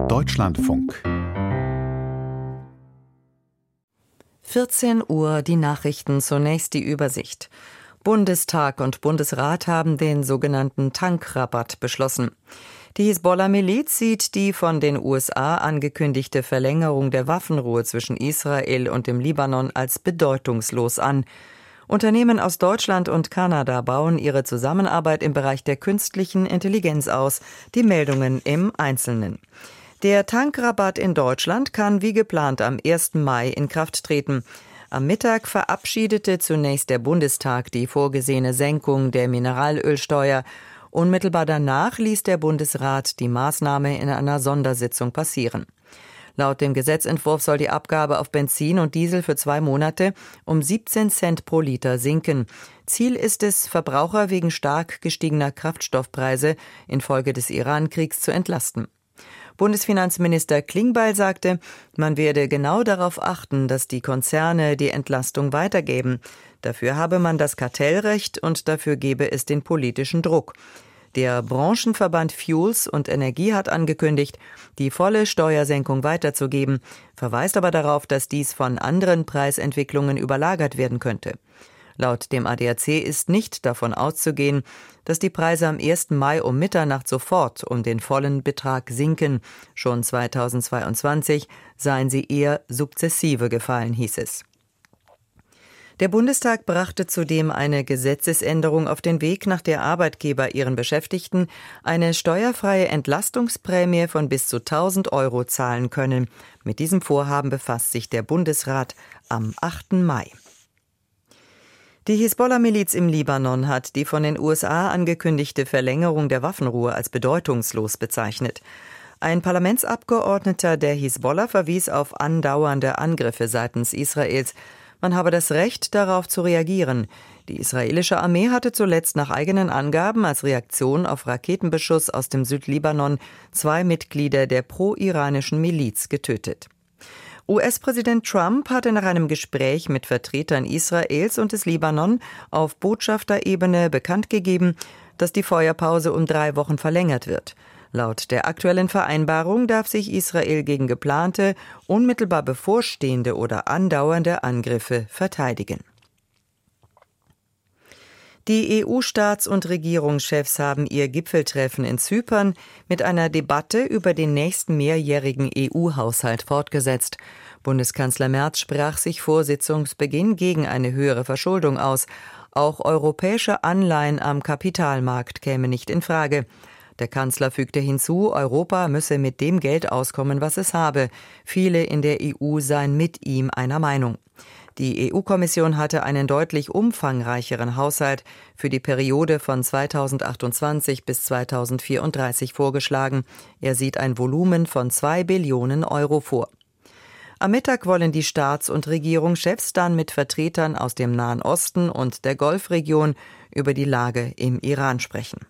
Deutschlandfunk. 14 Uhr, die Nachrichten, zunächst die Übersicht. Bundestag und Bundesrat haben den sogenannten Tankrabatt beschlossen. Die Hisbollah-Miliz sieht die von den USA angekündigte Verlängerung der Waffenruhe zwischen Israel und dem Libanon als bedeutungslos an. Unternehmen aus Deutschland und Kanada bauen ihre Zusammenarbeit im Bereich der künstlichen Intelligenz aus. Die Meldungen im Einzelnen. Der Tankrabatt in Deutschland kann wie geplant am 1. Mai in Kraft treten. Am Mittag verabschiedete zunächst der Bundestag die vorgesehene Senkung der Mineralölsteuer. Unmittelbar danach ließ der Bundesrat die Maßnahme in einer Sondersitzung passieren. Laut dem Gesetzentwurf soll die Abgabe auf Benzin und Diesel für 2 Monate um 17 Cent pro Liter sinken. Ziel ist es, Verbraucher wegen stark gestiegener Kraftstoffpreise infolge des Iran-Kriegs zu entlasten. Bundesfinanzminister Klingbeil sagte, man werde genau darauf achten, dass die Konzerne die Entlastung weitergeben. Dafür habe man das Kartellrecht und dafür gebe es den politischen Druck. Der Branchenverband Fuels und Energie hat angekündigt, die volle Steuersenkung weiterzugeben, verweist aber darauf, dass dies von anderen Preisentwicklungen überlagert werden könnte. Laut dem ADAC ist nicht davon auszugehen, dass die Preise am 1. Mai um Mitternacht sofort um den vollen Betrag sinken. Schon 2022 seien sie eher sukzessive gefallen, hieß es. Der Bundestag brachte zudem eine Gesetzesänderung auf den Weg, nach der Arbeitgeber ihren Beschäftigten eine steuerfreie Entlastungsprämie von bis zu 1.000 € zahlen können. Mit diesem Vorhaben befasst sich der Bundesrat am 8. Mai. Die Hisbollah-Miliz im Libanon hat die von den USA angekündigte Verlängerung der Waffenruhe als bedeutungslos bezeichnet. Ein Parlamentsabgeordneter der Hisbollah verwies auf andauernde Angriffe seitens Israels. Man habe das Recht, darauf zu reagieren. Die israelische Armee hatte zuletzt nach eigenen Angaben als Reaktion auf Raketenbeschuss aus dem Südlibanon 2 Mitglieder der pro-iranischen Miliz getötet. US-Präsident Trump hatte nach einem Gespräch mit Vertretern Israels und des Libanon auf Botschafterebene bekannt gegeben, dass die Feuerpause um 3 Wochen verlängert wird. Laut der aktuellen Vereinbarung darf sich Israel gegen geplante, unmittelbar bevorstehende oder andauernde Angriffe verteidigen. Die EU-Staats- und Regierungschefs haben ihr Gipfeltreffen in Zypern mit einer Debatte über den nächsten mehrjährigen EU-Haushalt fortgesetzt. Bundeskanzler Merz sprach sich vor Sitzungsbeginn gegen eine höhere Verschuldung aus. Auch europäische Anleihen am Kapitalmarkt kämen nicht in Frage. Der Kanzler fügte hinzu, Europa müsse mit dem Geld auskommen, was es habe. Viele in der EU seien mit ihm einer Meinung. Die EU-Kommission hatte einen deutlich umfangreicheren Haushalt für die Periode von 2028 bis 2034 vorgeschlagen. Er sieht ein Volumen von 2 Billionen € vor. Am Mittag wollen die Staats- und Regierungschefs dann mit Vertretern aus dem Nahen Osten und der Golfregion über die Lage im Iran sprechen.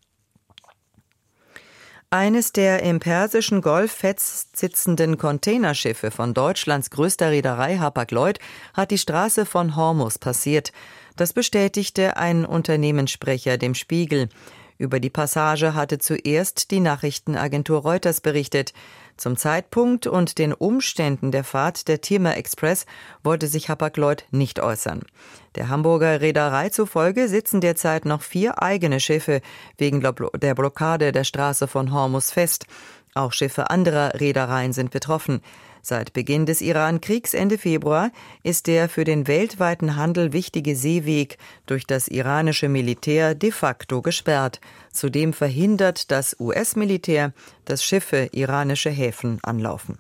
Eines der im Persischen Golf festsitzenden Containerschiffe von Deutschlands größter Reederei Hapag-Lloyd hat die Straße von Hormuz passiert. Das bestätigte ein Unternehmenssprecher dem Spiegel. Über die Passage hatte zuerst die Nachrichtenagentur Reuters berichtet. Zum Zeitpunkt und den Umständen der Fahrt der Timor Express wollte sich Hapag-Lloyd nicht äußern. Der Hamburger Reederei zufolge sitzen derzeit noch 4 eigene Schiffe wegen der Blockade der Straße von Hormuz fest. Auch Schiffe anderer Reedereien sind betroffen. Seit Beginn des Iran-Kriegs Ende Februar ist der für den weltweiten Handel wichtige Seeweg durch das iranische Militär de facto gesperrt. Zudem verhindert das US-Militär, dass Schiffe iranische Häfen anlaufen.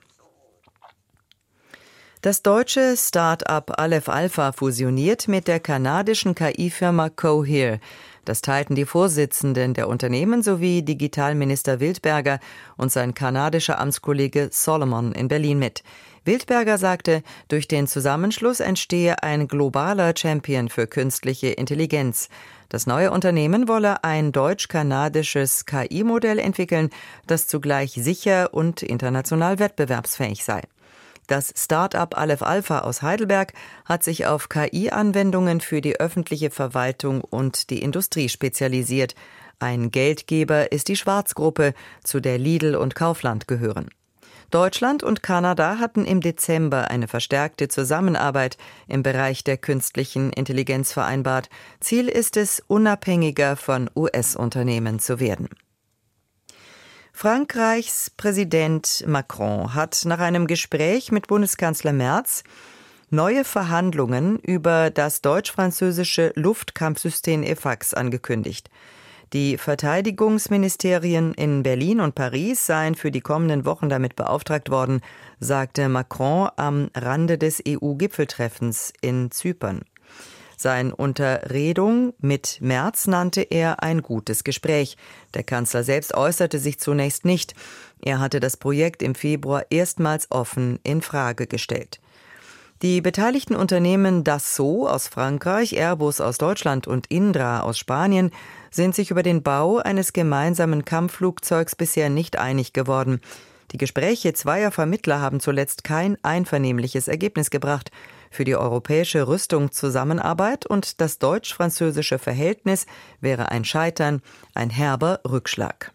Das deutsche Start-up Aleph Alpha fusioniert mit der kanadischen KI-Firma Cohere. Das teilten die Vorsitzenden der Unternehmen sowie Digitalminister Wildberger und sein kanadischer Amtskollege Solomon in Berlin mit. Wildberger sagte, durch den Zusammenschluss entstehe ein globaler Champion für künstliche Intelligenz. Das neue Unternehmen wolle ein deutsch-kanadisches KI-Modell entwickeln, das zugleich sicher und international wettbewerbsfähig sei. Das Start-up Aleph Alpha aus Heidelberg hat sich auf KI-Anwendungen für die öffentliche Verwaltung und die Industrie spezialisiert. Ein Geldgeber ist die Schwarz-Gruppe, zu der Lidl und Kaufland gehören. Deutschland und Kanada hatten im Dezember eine verstärkte Zusammenarbeit im Bereich der künstlichen Intelligenz vereinbart. Ziel ist es, unabhängiger von US-Unternehmen zu werden. Frankreichs Präsident Macron hat nach einem Gespräch mit Bundeskanzler Merz neue Verhandlungen über das deutsch-französische Luftkampfsystem EFAX angekündigt. Die Verteidigungsministerien in Berlin und Paris seien für die kommenden Wochen damit beauftragt worden, sagte Macron am Rande des EU-Gipfeltreffens in Zypern. Seine Unterredung mit Merz nannte er ein gutes Gespräch. Der Kanzler selbst äußerte sich zunächst nicht. Er hatte das Projekt im Februar erstmals offen in Frage gestellt. Die beteiligten Unternehmen Dassault aus Frankreich, Airbus aus Deutschland und Indra aus Spanien sind sich über den Bau eines gemeinsamen Kampfflugzeugs bisher nicht einig geworden. Die Gespräche zweier Vermittler haben zuletzt kein einvernehmliches Ergebnis gebracht. Für die europäische Rüstungszusammenarbeit und das deutsch-französische Verhältnis wäre ein Scheitern ein herber Rückschlag.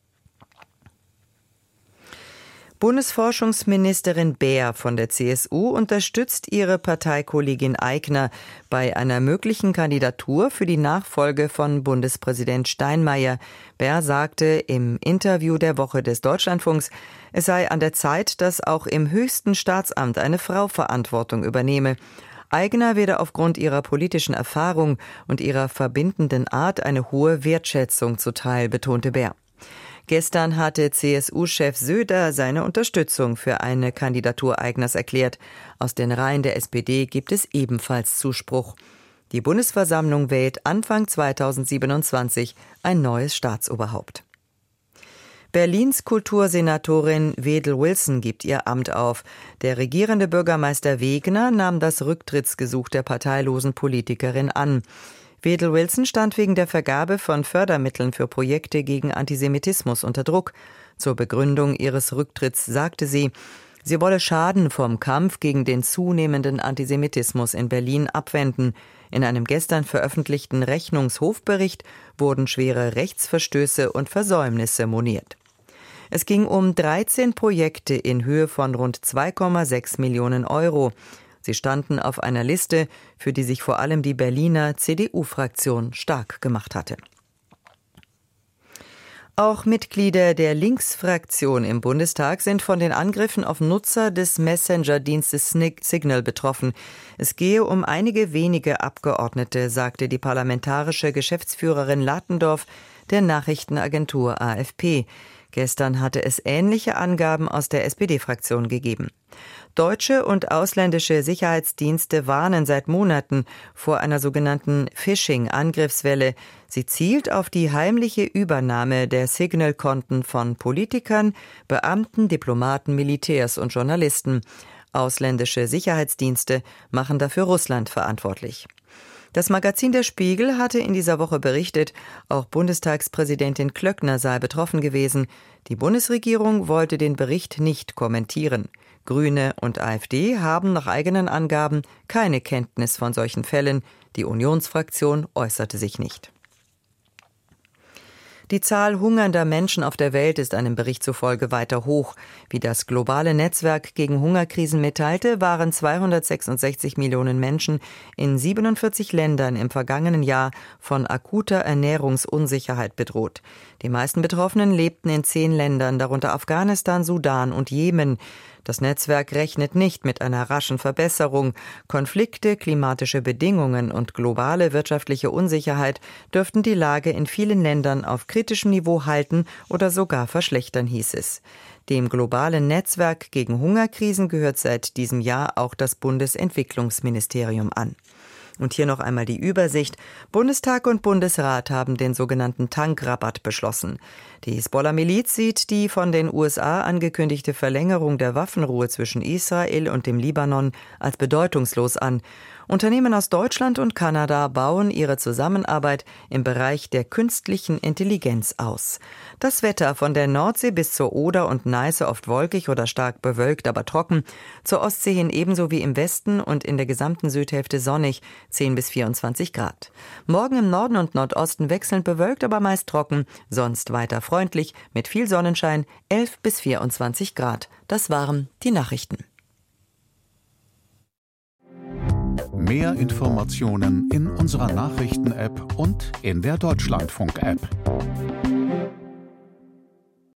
Bundesforschungsministerin Baer von der CSU unterstützt ihre Parteikollegin Aigner bei einer möglichen Kandidatur für die Nachfolge von Bundespräsident Steinmeier. Baer sagte im Interview der Woche des Deutschlandfunks, es sei an der Zeit, dass auch im höchsten Staatsamt eine Frau Verantwortung übernehme. Aigner werde aufgrund ihrer politischen Erfahrung und ihrer verbindenden Art eine hohe Wertschätzung zuteil, betonte Baer. Gestern hatte CSU-Chef Söder seine Unterstützung für eine Kandidatur Aigners erklärt. Aus den Reihen der SPD gibt es ebenfalls Zuspruch. Die Bundesversammlung wählt Anfang 2027 ein neues Staatsoberhaupt. Berlins Kultursenatorin Wedel Wilson gibt ihr Amt auf. Der regierende Bürgermeister Wegner nahm das Rücktrittsgesuch der parteilosen Politikerin an. Wedel Wilson stand wegen der Vergabe von Fördermitteln für Projekte gegen Antisemitismus unter Druck. Zur Begründung ihres Rücktritts sagte sie, sie wolle Schaden vom Kampf gegen den zunehmenden Antisemitismus in Berlin abwenden. In einem gestern veröffentlichten Rechnungshofbericht wurden schwere Rechtsverstöße und Versäumnisse moniert. Es ging um 13 Projekte in Höhe von rund 2,6 Millionen Euro. Sie standen auf einer Liste, für die sich vor allem die Berliner CDU-Fraktion stark gemacht hatte. Auch Mitglieder der Linksfraktion im Bundestag sind von den Angriffen auf Nutzer des Messenger-Dienstes Signal betroffen. Es gehe um einige wenige Abgeordnete, sagte die parlamentarische Geschäftsführerin Latendorf der Nachrichtenagentur AFP. Gestern hatte es ähnliche Angaben aus der SPD-Fraktion gegeben. Deutsche und ausländische Sicherheitsdienste warnen seit Monaten vor einer sogenannten Phishing-Angriffswelle. Sie zielt auf die heimliche Übernahme der Signal-Konten von Politikern, Beamten, Diplomaten, Militärs und Journalisten. Ausländische Sicherheitsdienste machen dafür Russland verantwortlich. Das Magazin Der Spiegel hatte in dieser Woche berichtet, auch Bundestagspräsidentin Klöckner sei betroffen gewesen. Die Bundesregierung wollte den Bericht nicht kommentieren. Grüne und AfD haben nach eigenen Angaben keine Kenntnis von solchen Fällen. Die Unionsfraktion äußerte sich nicht. Die Zahl hungernder Menschen auf der Welt ist einem Bericht zufolge weiter hoch. Wie das globale Netzwerk gegen Hungerkrisen mitteilte, waren 266 Millionen Menschen in 47 Ländern im vergangenen Jahr von akuter Ernährungsunsicherheit bedroht. Die meisten Betroffenen lebten in 10 Ländern, darunter Afghanistan, Sudan und Jemen. Das Netzwerk rechnet nicht mit einer raschen Verbesserung. Konflikte, klimatische Bedingungen und globale wirtschaftliche Unsicherheit dürften die Lage in vielen Ländern auf kritischem Niveau halten oder sogar verschlechtern, hieß es. Dem globalen Netzwerk gegen Hungerkrisen gehört seit diesem Jahr auch das Bundesentwicklungsministerium an. Und hier noch einmal die Übersicht. Bundestag und Bundesrat haben den sogenannten Tankrabatt beschlossen. Die Hisbollah-Miliz sieht die von den USA angekündigte Verlängerung der Waffenruhe zwischen Israel und dem Libanon als bedeutungslos an. Unternehmen aus Deutschland und Kanada bauen ihre Zusammenarbeit im Bereich der künstlichen Intelligenz aus. Das Wetter von der Nordsee bis zur Oder und Neiße oft wolkig oder stark bewölkt, aber trocken. Zur Ostsee hin ebenso wie im Westen und in der gesamten Südhälfte sonnig. 10 bis 24 Grad. Morgen im Norden und Nordosten wechselnd bewölkt, aber meist trocken, sonst weiter freundlich, mit viel Sonnenschein, 11 bis 24 Grad. Das waren die Nachrichten. Mehr Informationen in unserer Nachrichten-App und in der Deutschlandfunk-App.